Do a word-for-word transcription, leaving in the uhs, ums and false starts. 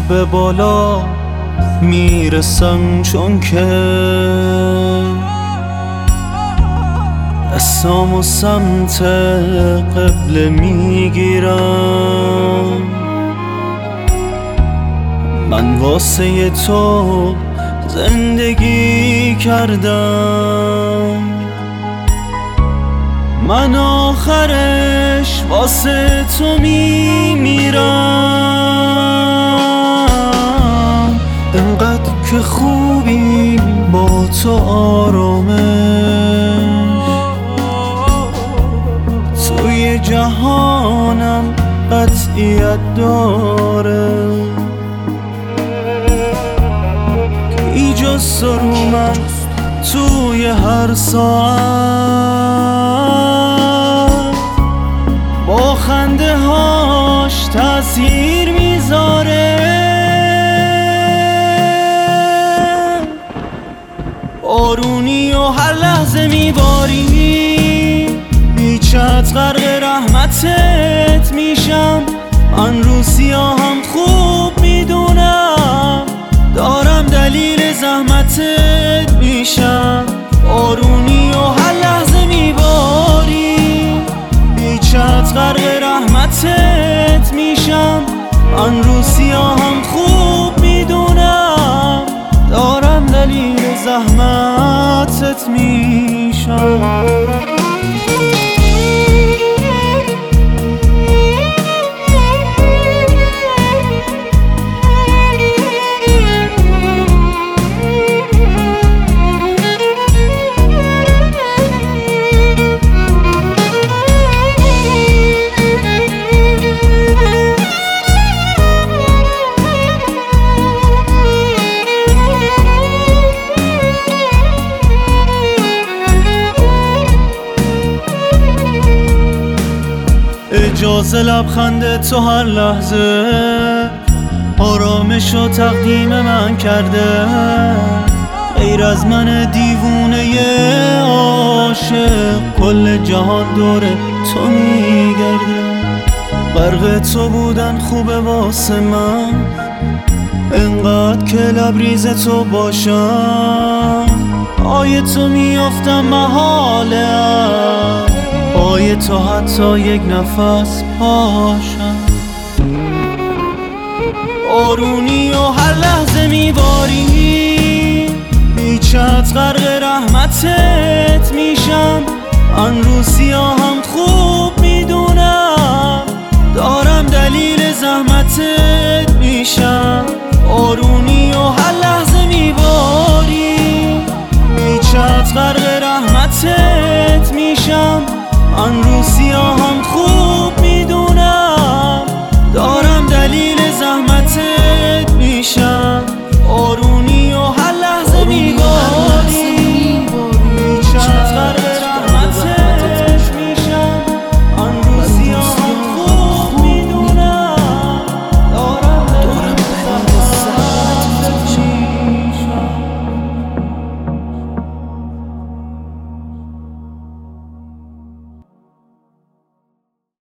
به بالا میرسم، چون که دستام و سمت قبله میگیرم. من واسه تو زندگی کردم، من آخرش واسه تو میمیرم. انقدر که خوبی با تو آرامش، توی جهانم قطعیت داره. ایجاز رو من توی هر ساعت با خنده هاش تأثیر میذاره. بارونی و هر لحظه میباری، بیچت غرق رحمتت میشم. من رو سیاهم خوب میدونم، دارم دلیل زحمتت میشم. بارونی و هر لحظه میباری، بیچت غرق رحمتت میشم. من رو سیاهم خوب میدونم، دارم دلیل زحمتت میشم. اجازه لبخند تو هر لحظه آرامش و تقدیم من کرده. غیر از من دیوونه عاشق، کل جهان دور تو میگرده. غرق تو بودن خوبه واسه من، انقدر که لبریز تو باشم. آی تو میافتم محاله، آی تو حتی یک نفس پاشم. بارونی و هر لحظه میباری، بیچت غرق رحمتت میشم. من رو سیاهم خوب میدونم، دارم دلیل زحمتت میشم. بارونی و هر لحظه میباری، بیچت غرق رحمتت میشم. من رو